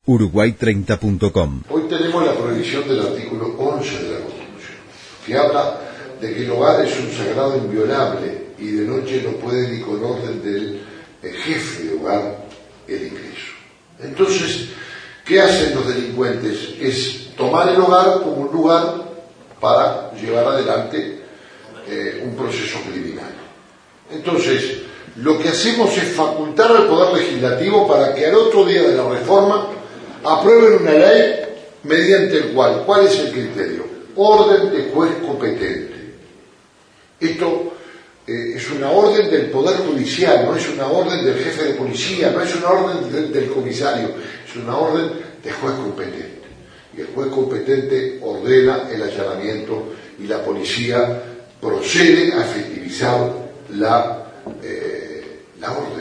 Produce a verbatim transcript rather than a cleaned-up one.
uruguay treinta punto com. Hoy tenemos la prohibición del artículo once de la Constitución, que habla de que el hogar es un sagrado inviolable y de noche no puede ni con orden del jefe de hogar el ingreso. Entonces, ¿qué hacen los delincuentes? Es tomar el hogar como un lugar para llevar adelante eh, un proceso criminal. Entonces, lo que hacemos es facultar al Poder Legislativo para que al otro día de la reforma aprueben una ley mediante el cual, ¿cuál es el criterio? Orden de juez competente. Esto eh, es una orden del Poder Judicial, no es una orden del jefe de policía, no es una orden del, del comisario, es una orden de juez competente. Y el juez competente ordena el allanamiento y la policía procede a efectivizar la, eh, la orden.